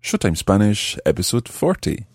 Showtime Spanish, episode 40.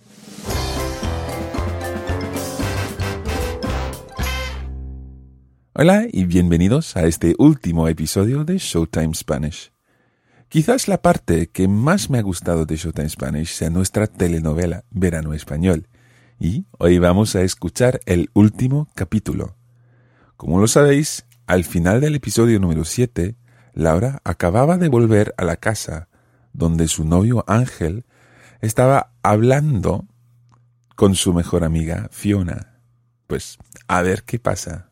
Hola y bienvenidos a este último episodio de Showtime Spanish. Quizás la parte que más me ha gustado de Showtime Spanish sea nuestra telenovela Verano Español. Y hoy vamos a escuchar el último capítulo. Como lo sabéis, al final del episodio número 7, Laura acababa de volver a la casa donde su novio Ángel estaba hablando con su mejor amiga Fiona. Pues a ver qué pasa.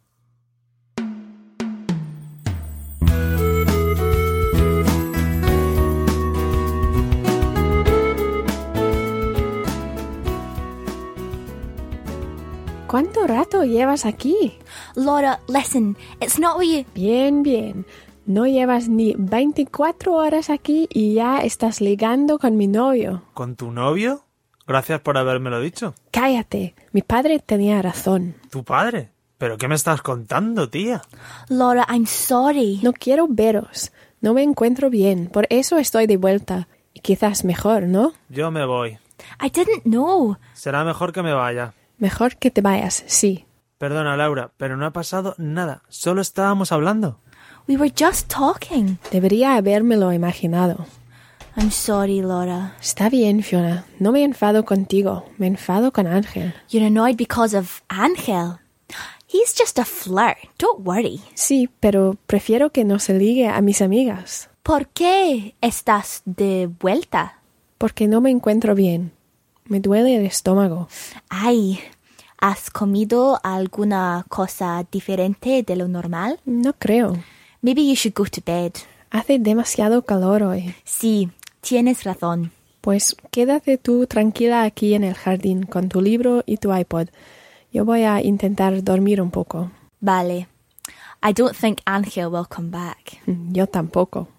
¿Cuánto rato llevas aquí? Laura, listen, it's not what you... Bien. No llevas ni 24 horas aquí y ya estás ligando con mi novio. ¿Con tu novio? Gracias por habérmelo dicho. Cállate, mi padre tenía razón. ¿Tu padre? ¿Pero qué me estás contando, tía? Laura, I'm sorry. No quiero veros, no me encuentro bien, por eso estoy de vuelta. Y quizás mejor, ¿no? Yo me voy. I didn't know. Será mejor que me vaya. Mejor que te vayas, sí. Perdona, Laura, pero no ha pasado nada. Solo estábamos hablando. We were just talking. Debería habérmelo imaginado. I'm sorry, Laura. Está bien, Fiona. No me enfado contigo. Me enfado con Ángel. You're annoyed because of Ángel. He's just a flirt. Don't worry. Sí, pero prefiero que no se ligue a mis amigas. ¿Por qué estás de vuelta? Porque no me encuentro bien. Me duele el estómago. Ay, ¿has comido alguna cosa diferente de lo normal? No creo. Maybe you should go to bed. Hace demasiado calor hoy. Sí, tienes razón. Pues quédate tú tranquila aquí en el jardín con tu libro y tu iPod. Yo voy a intentar dormir un poco. Vale. I don't think Ángel will come back. Yo tampoco.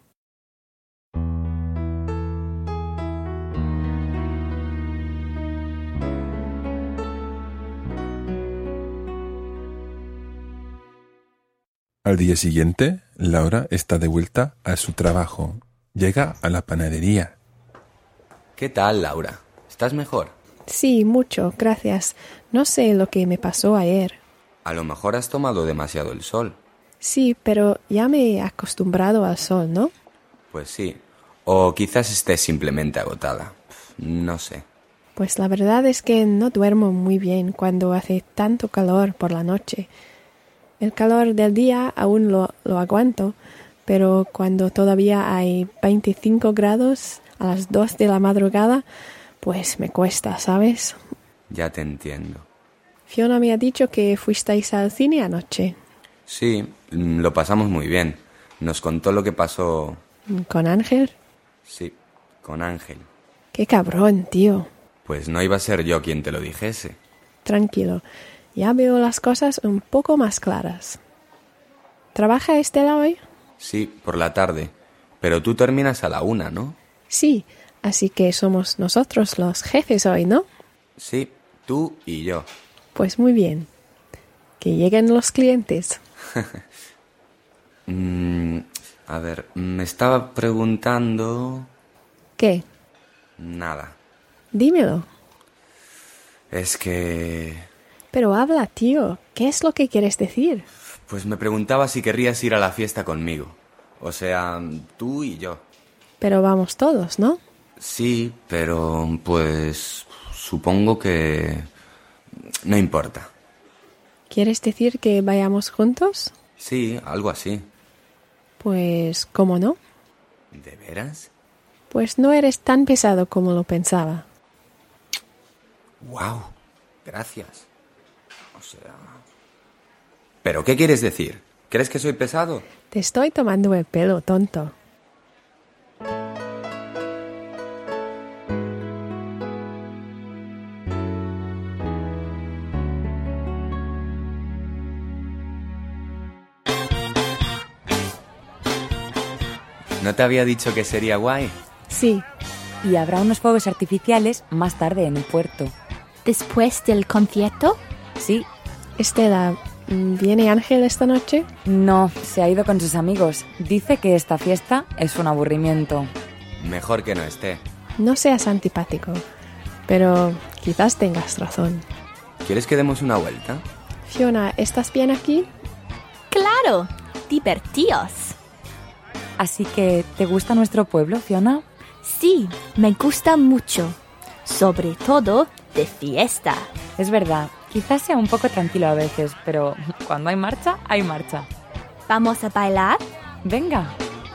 Al día siguiente, Laura está de vuelta a su trabajo. Llega a la panadería. ¿Qué tal, Laura? ¿Estás mejor? Sí, mucho, gracias. No sé lo que me pasó ayer. A lo mejor has tomado demasiado el sol. Sí, pero ya me he acostumbrado al sol, ¿no? Pues sí. O quizás estés simplemente agotada. No sé. Pues la verdad es que no duermo muy bien cuando hace tanto calor por la noche. El calor del día aún lo aguanto, pero cuando todavía hay 25 grados a las 2 de la madrugada, pues me cuesta, ¿sabes? Ya te entiendo. Fiona me ha dicho que fuisteis al cine anoche. Sí, lo pasamos muy bien. Nos contó lo que pasó... ¿Con Ángel? Sí, con Ángel. ¡Qué cabrón, tío! Pues no iba a ser yo quien te lo dijese. Tranquilo. Ya veo las cosas un poco más claras. ¿Trabaja Estela hoy? Sí, por la tarde. Pero tú terminas a la 1, ¿no? Sí, así que somos nosotros los jefes hoy, ¿no? Sí, tú y yo. Pues muy bien. Que lleguen los clientes. A ver, me estaba preguntando... ¿Qué? Nada. Dímelo. Es que... Pero habla, tío. ¿Qué es lo que quieres decir? Pues me preguntaba si querrías ir a la fiesta conmigo. O sea, tú y yo. Pero vamos todos, ¿no? Sí, pero pues supongo que no importa. ¿Quieres decir que vayamos juntos? Sí, algo así. Pues, ¿cómo no? ¿De veras? Pues no eres tan pesado como lo pensaba. ¡Guau! Gracias. O sea... ¿Pero qué quieres decir? ¿Crees que soy pesado? Te estoy tomando el pelo, tonto. ¿No te había dicho que sería guay? Sí. Y habrá unos fuegos artificiales más tarde en el puerto. ¿Después del concierto? Sí. Estela, ¿viene Ángel esta noche? No, se ha ido con sus amigos. Dice que esta fiesta es un aburrimiento. Mejor que no esté. No seas antipático, pero quizás tengas razón. ¿Quieres que demos una vuelta? Fiona, ¿estás bien aquí? ¡Claro! ¡Divertidos! Así que, ¿te gusta nuestro pueblo, Fiona? Sí, me gusta mucho. Sobre todo de fiesta. Es verdad, quizás sea un poco tranquilo a veces, pero cuando hay marcha, hay marcha. ¿Vamos a bailar? Venga.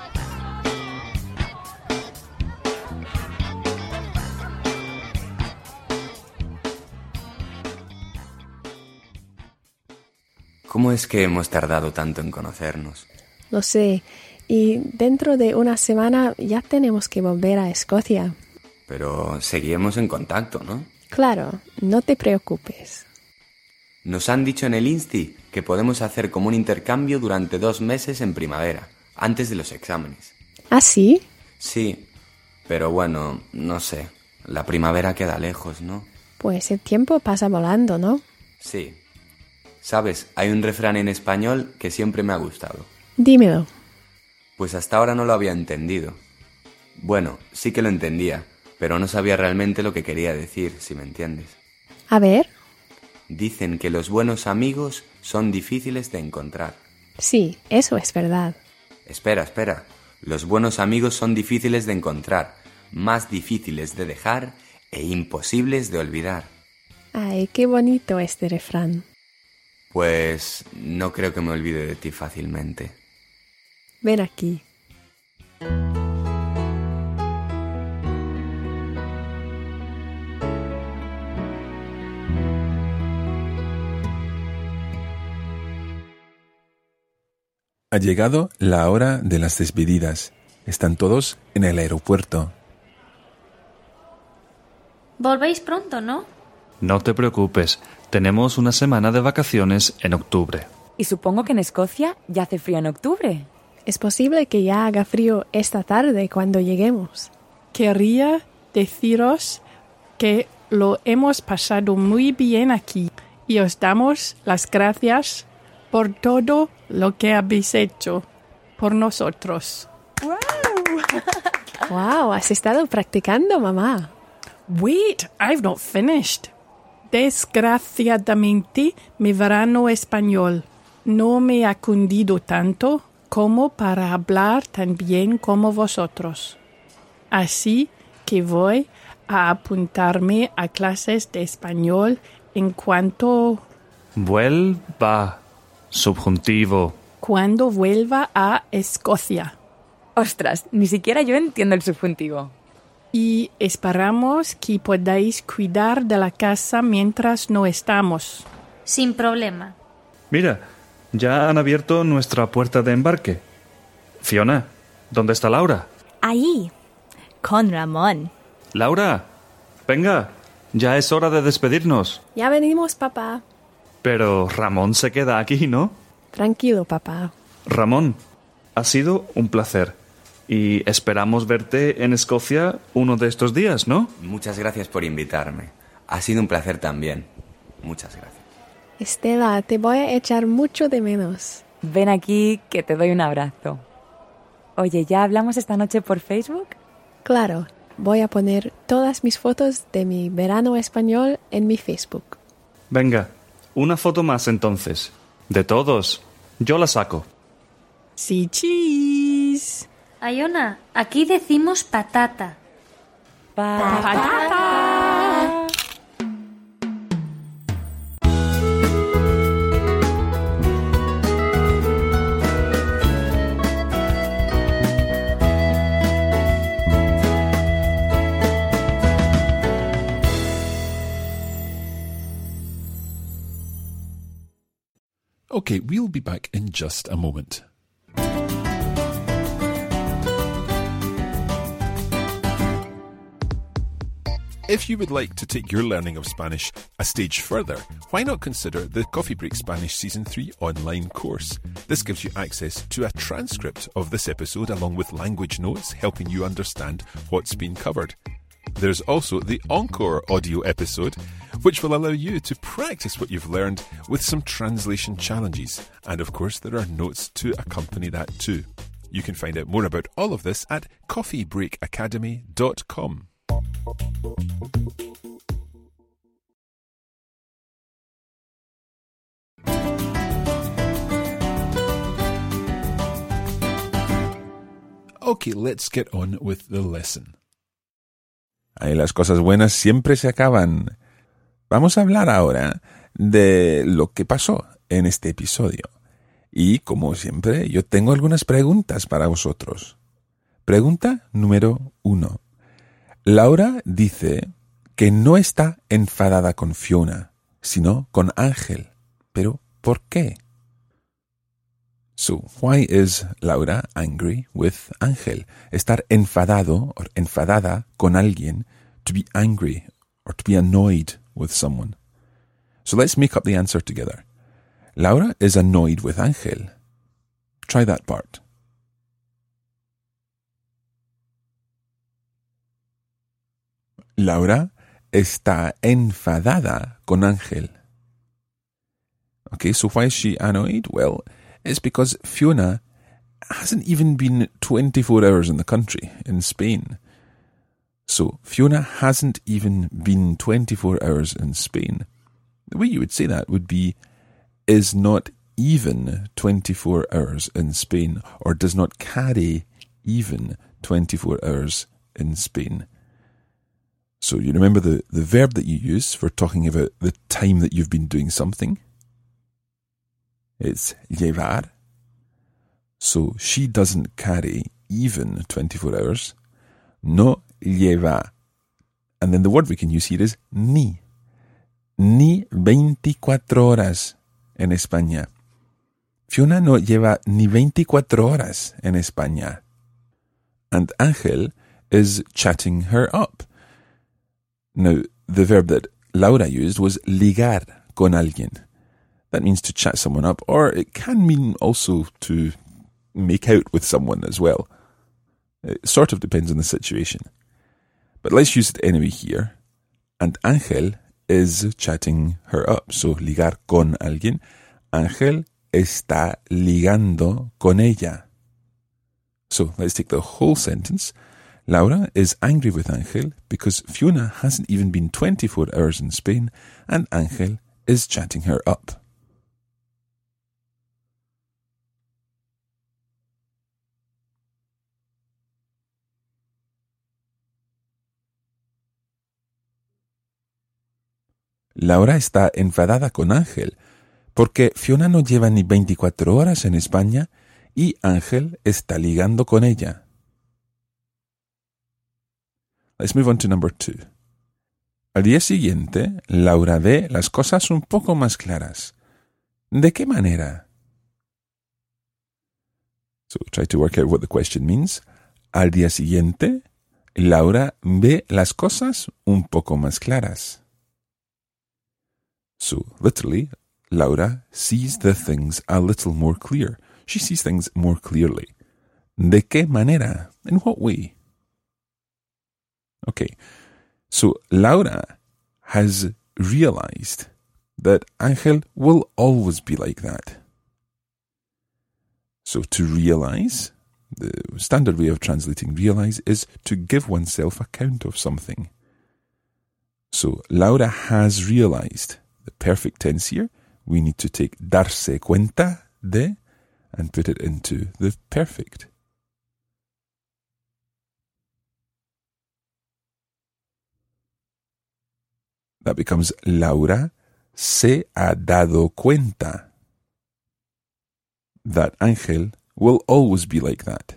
¿Cómo es que hemos tardado tanto en conocernos? Lo sé, y dentro de una semana ya tenemos que volver a Escocia. Pero seguimos en contacto, ¿no? Claro, no te preocupes. Nos han dicho en el Insti que podemos hacer como un intercambio durante 2 meses en primavera, antes de los exámenes. ¿Ah, sí? Sí, pero bueno, no sé. La primavera queda lejos, ¿no? Pues el tiempo pasa volando, ¿no? Sí. Sabes, hay un refrán en español que siempre me ha gustado. Dímelo. Pues hasta ahora no lo había entendido. Bueno, sí que lo entendía, pero no sabía realmente lo que quería decir, si me entiendes. A ver. Dicen que los buenos amigos son difíciles de encontrar. Sí, eso es verdad. Espera. Los buenos amigos son difíciles de encontrar, más difíciles de dejar e imposibles de olvidar. Ay, qué bonito este refrán. Pues no creo que me olvide de ti fácilmente. Ven aquí. Ha llegado la hora de las despedidas. Están todos en el aeropuerto. Volvéis pronto, ¿no? No te preocupes, tenemos una semana de vacaciones en octubre. Y supongo que en Escocia ya hace frío en octubre. Es posible que ya haga frío esta tarde cuando lleguemos. Quería deciros que lo hemos pasado muy bien aquí y os damos las gracias por todo lo que habéis hecho por nosotros. ¡Wow! ¿Has estado practicando, mamá? Wait, I've not finished. Desgraciadamente, mi verano español no me ha cundido tanto como para hablar tan bien como vosotros. Así que voy a apuntarme a clases de español en cuanto... Vuelva. Subjuntivo. Cuando vuelva a Escocia. Ostras, ni siquiera yo entiendo el subjuntivo. Y esperamos que podáis cuidar de la casa mientras no estamos. Sin problema. Mira, ya han abierto nuestra puerta de embarque. Fiona, ¿dónde está Laura? Ahí, con Ramón. Laura, venga, ya es hora de despedirnos. Ya venimos, papá. Pero Ramón se queda aquí, ¿no? Tranquilo, papá. Ramón, ha sido un placer. Y esperamos verte en Escocia uno de estos días, ¿no? Muchas gracias por invitarme. Ha sido un placer también. Muchas gracias. Estela, te voy a echar mucho de menos. Ven aquí que te doy un abrazo. Oye, ¿ya hablamos esta noche por Facebook? Claro, voy a poner todas mis fotos de mi verano español en mi Facebook. Venga, una foto más entonces. De todos. Yo la saco. Sí, cheese. Iona, aquí decimos patata. ¡Patata! Okay, we'll be back in just a moment. If you would like to take your learning of Spanish a stage further, why not consider the Coffee Break Spanish Season 3 online course? This gives you access to a transcript of this episode along with language notes helping you understand what's been covered. There's also the Encore audio episode, which will allow you to practice what you've learned with some translation challenges. And of course, there are notes to accompany that too. You can find out more about all of this at coffeebreakacademy.com. Okay, let's get on with the lesson. Ahí las cosas buenas siempre se acaban. Vamos a hablar ahora de lo que pasó en este episodio. Y, como siempre, yo tengo algunas preguntas para vosotros. Pregunta número 1. Laura dice que no está enfadada con Fiona, sino con Ángel. ¿Pero por qué? So, why is Laura angry with Ángel? Estar enfadado or enfadada con alguien, to be angry or to be annoyed with someone. So let's make up the answer together. Laura is annoyed with Ángel. Try that part. Laura está enfadada con Ángel. Okay, so why is she annoyed? Well, it's because Fiona hasn't even been 24 hours in the country, in Spain. So, Fiona hasn't even been 24 hours in Spain. The way you would say that would be, is not even 24 hours in Spain, or does not carry even 24 hours in Spain. So, you remember the verb that you use for talking about the time that you've been doing something? It's llevar. So she doesn't carry even 24 hours. No lleva. And then the word we can use here is ni. Ni 24 horas en España. Fiona no lleva ni 24 horas en España. And Ángel is chatting her up. Now, the verb that Laura used was ligar con alguien. That means to chat someone up, or it can mean also to make out with someone as well. It sort of depends on the situation. But let's use it anyway here. And Ángel is chatting her up. So, ligar con alguien. Ángel está ligando con ella. So, let's take the whole sentence. Laura is angry with Ángel because Fiona hasn't even been 24 hours in Spain, and Ángel is chatting her up. Laura está enfadada con Ángel porque Fiona no lleva ni 24 horas en España y Ángel está ligando con ella. Let's move on to number 2. Al día siguiente, Laura ve las cosas un poco más claras. ¿De qué manera? So try to work out what the question means. Al día siguiente, Laura ve las cosas un poco más claras. So, literally, Laura sees the things a little more clear. She sees things more clearly. ¿De qué manera? In what way? Okay, so Laura has realized that Ángel will always be like that. So to realize, the standard way of translating realize is to give oneself account of something. So Laura has realized. The perfect tense here, we need to take darse cuenta de and put it into the perfect. That becomes Laura se ha dado cuenta that Ángel will always be like that.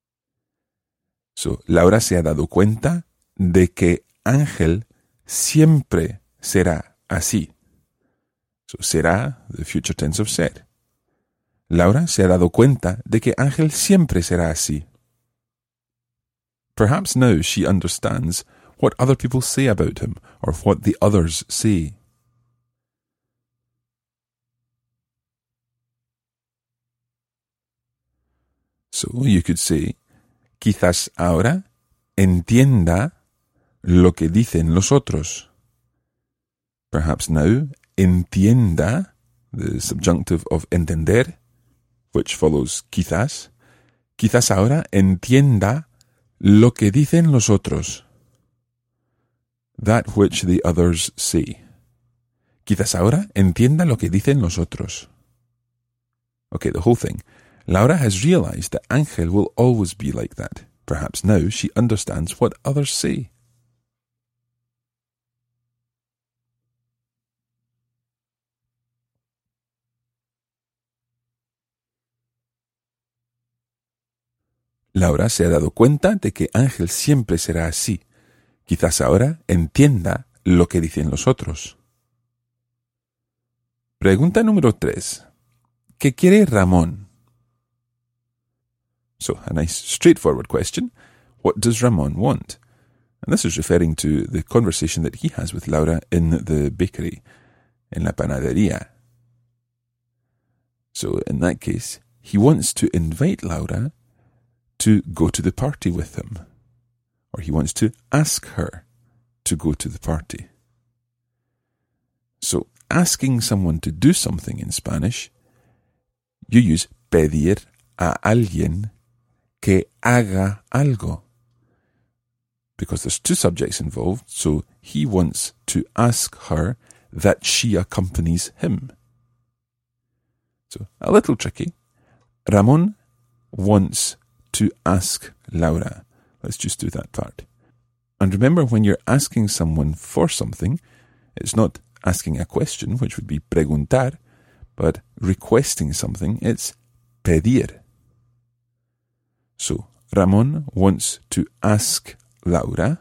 So, Laura se ha dado cuenta de que Ángel siempre será así. So, será the future tense of ser. Laura se ha dado cuenta de que Ángel siempre será así. Perhaps now she understands what other people say about him or what the others say. So you could say, quizás ahora entienda lo que dicen los otros. Perhaps now entienda, the subjunctive of entender, which follows quizás. Quizás ahora entienda lo que dicen los otros. that which the others say. Quizás ahora entienda lo que dicen los otros. Okay, the whole thing. Laura has realized that Ángel will always be like that. Perhaps now she understands what others say. Laura se ha dado cuenta de que Ángel siempre será así. Quizás ahora entienda lo que dicen los otros. Pregunta número 3. ¿Qué quiere Ramón? So, a nice straightforward question. What does Ramón want? And this is referring to the conversation that he has with Laura in the bakery, en la panadería. So, in that case, he wants to invite Laura to go to the party with him. Or he wants to ask her to go to the party. So, asking someone to do something in Spanish, you use pedir a alguien que haga algo. Because there's two subjects involved, so he wants to ask her that she accompanies him. So, a little tricky. Ramón wants to ask Laura. Let's just do that part. And remember, when you're asking someone for something, it's not asking a question, which would be preguntar, but requesting something, it's pedir. So, Ramón wants to ask Laura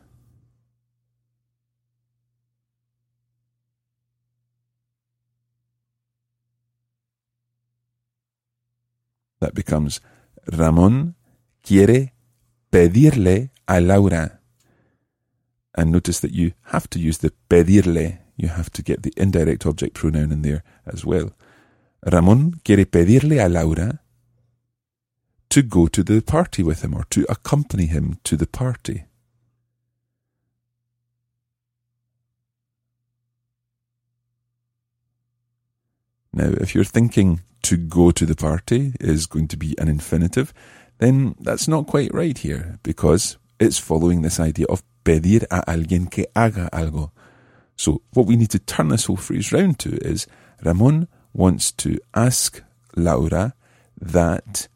that becomes Ramón quiere pedirle a Laura. And notice that you have to use the pedirle. You have to get the indirect object pronoun in there as well. Ramón quiere pedirle a Laura to go to the party with him, or to accompany him to the party. Now, if you're thinking to go to the party is going to be an infinitive, then that's not quite right here, because it's following this idea of pedir a alguien que haga algo. So what we need to turn this whole phrase round to is Ramón wants to ask Laura that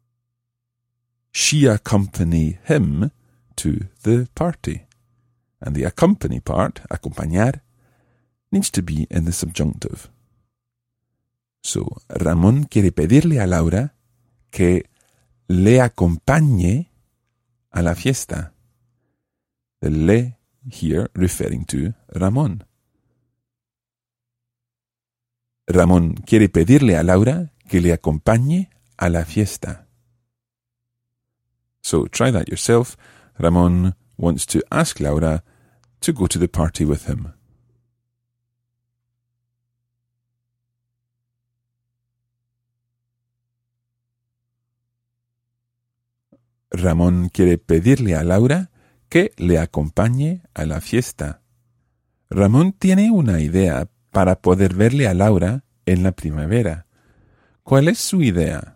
she accompany him to the party. And the accompany part, acompañar, needs to be in the subjunctive. So, Ramón quiere pedirle a Laura que le acompañe a la fiesta. The le here referring to Ramón. Ramón quiere pedirle a Laura que le acompañe a la fiesta. So try that yourself. Ramón wants to ask Laura to go to the party with him. Ramón quiere pedirle a Laura que le acompañe a la fiesta. Ramón tiene una idea para poder verle a Laura en la primavera. ¿Cuál es su idea?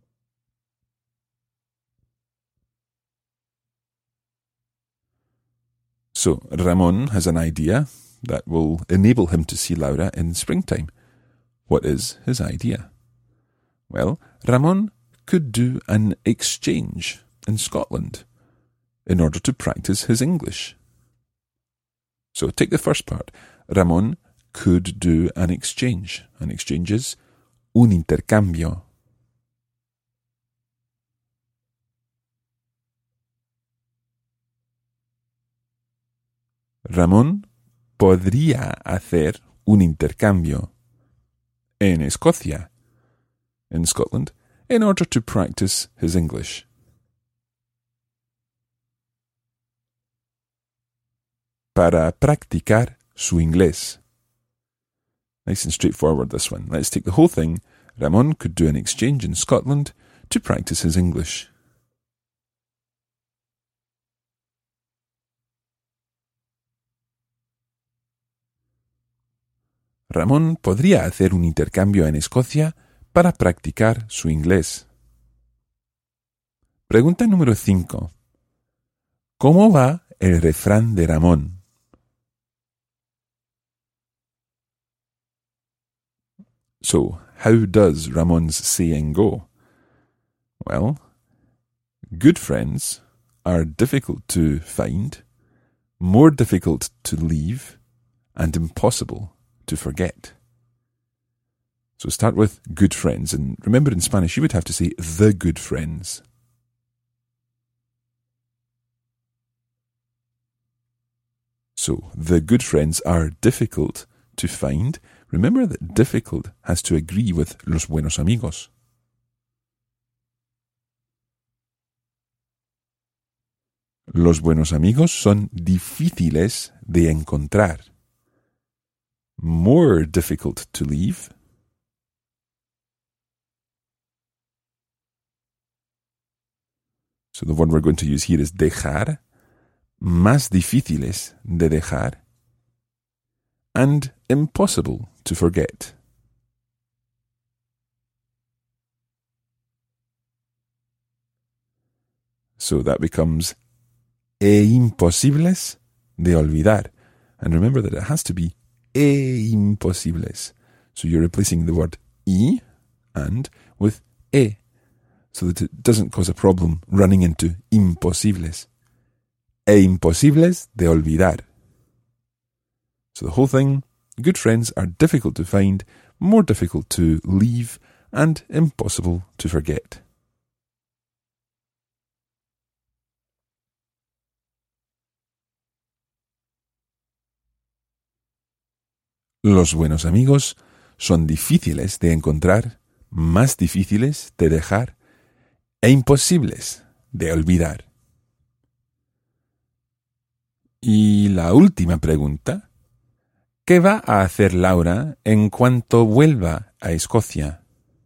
So, Ramón has an idea that will enable him to see Laura in springtime. What is his idea? Well, Ramón could do an exchange in Scotland in order to practice his English. So take the first part. Ramón could do an exchange. An exchange is un intercambio. Ramón podría hacer un intercambio en Escocia, in Scotland, in order to practice his English. Para practicar su inglés. Nice and straightforward, this one. Let's take the whole thing. Ramón could do an exchange in Scotland to practice his English. Ramón podría hacer un intercambio en Escocia para practicar su inglés. Pregunta número 5. ¿Cómo va el refrán de Ramón? So, how does Ramon's saying go? Well, good friends are difficult to find, more difficult to leave, and impossible to forget. So start with good friends, and remember in Spanish you would have to say the good friends. So, the good friends are difficult to find. Remember that difficult has to agree with los buenos amigos. Los buenos amigos son difíciles de encontrar. More difficult to leave. So the one we're going to use here is dejar. Más difíciles de dejar. And impossible to forget. So that becomes imposibles de olvidar. And remember that it has to be imposibles. So you're replacing the word y and with so that it doesn't cause a problem running into imposibles. Imposibles de olvidar. So the whole thing, good friends are difficult to find, more difficult to leave, and impossible to forget. Los buenos amigos son difíciles de encontrar, más difíciles de dejar e imposibles de olvidar. Y la última pregunta, ¿qué va a hacer Laura en cuanto vuelva a Escocia?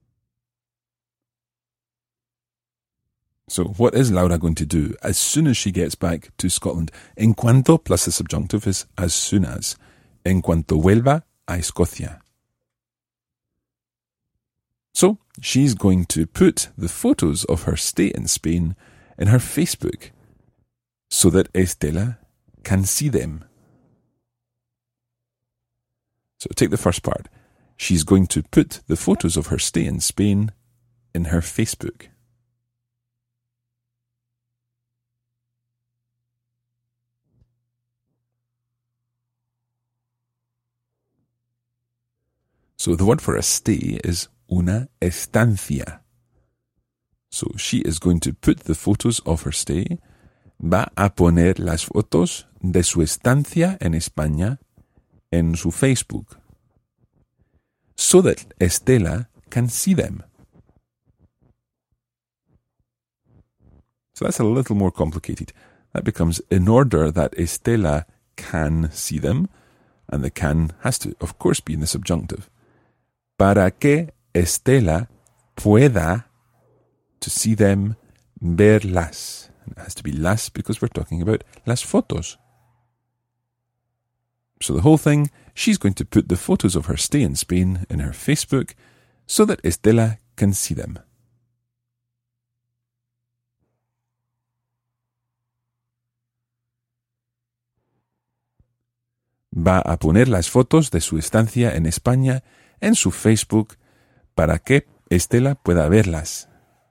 So, what is Laura going to do as soon as she gets back to Scotland? En cuanto plus the subjunctive is as soon as. En cuanto vuelva a Escocia. So, she's going to put the photos of her stay in Spain in her Facebook so that Estela can see them. So take the first part. She's going to put the photos of her stay in Spain in her Facebook. So the word for a stay is una estancia. So she is going to put the photos of her stay. Va a poner las fotos de su estancia en España en su Facebook, so that Estela can see them. So that's a little more complicated. That becomes in order that Estela can see them, and the can has to, of course, be in the subjunctive. Para que Estela pueda to see them, verlas. It has to be las because we're talking about las fotos. So the whole thing, she's going to put the photos of her stay in Spain in her Facebook so that Estela can see them. Va a poner las fotos de su estancia en España en su Facebook para que Estela pueda verlas.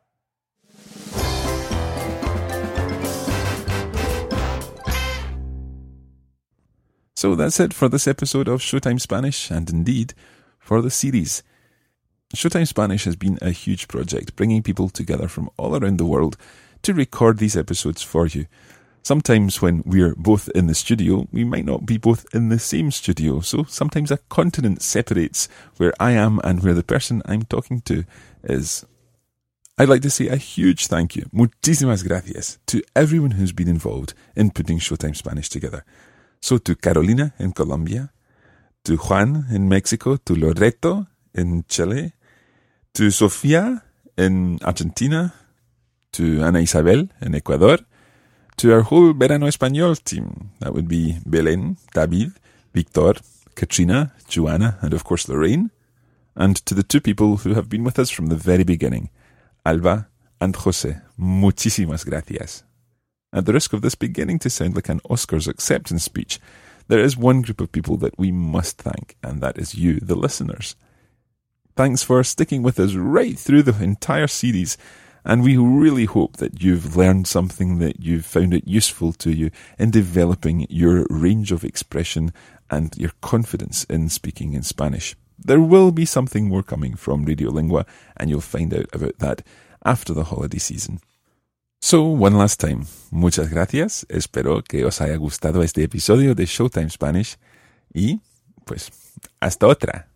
So that's it for this episode of Showtime Spanish, and indeed for the series. Showtime Spanish has been a huge project, bringing people together from all around the world to record these episodes for you. Sometimes when we're both in the studio, we might not be both in the same studio, so sometimes a continent separates where I am and where the person I'm talking to is. I'd like to say a huge thank you, muchísimas gracias, to everyone who's been involved in putting Showtime Spanish together. So to Carolina in Colombia, to Juan in Mexico, to Loreto in Chile, to Sofía in Argentina, to Ana Isabel in Ecuador, to our whole Verano Español team. That would be Belén, David, Victor, Katrina, Joanna, and of course Lorraine. And to the two people who have been with us from the very beginning, Alba and Jose. Muchísimas gracias. At the risk of this beginning to sound like an Oscars acceptance speech, there is one group of people that we must thank, and that is you, the listeners. Thanks for sticking with us right through the entire series, and we really hope that you've learned something, that you've found it useful to you in developing your range of expression and your confidence in speaking in Spanish. There will be something more coming from Radiolingua, and you'll find out about that after the holiday season. So, one last time, muchas gracias. Espero que os haya gustado este episodio de Showtime Spanish y, pues, hasta otra.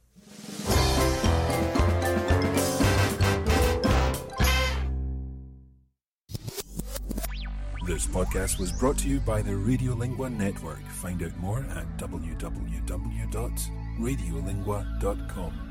This podcast was brought to you by the Radiolingua Network. Find out more at www.radiolingua.com.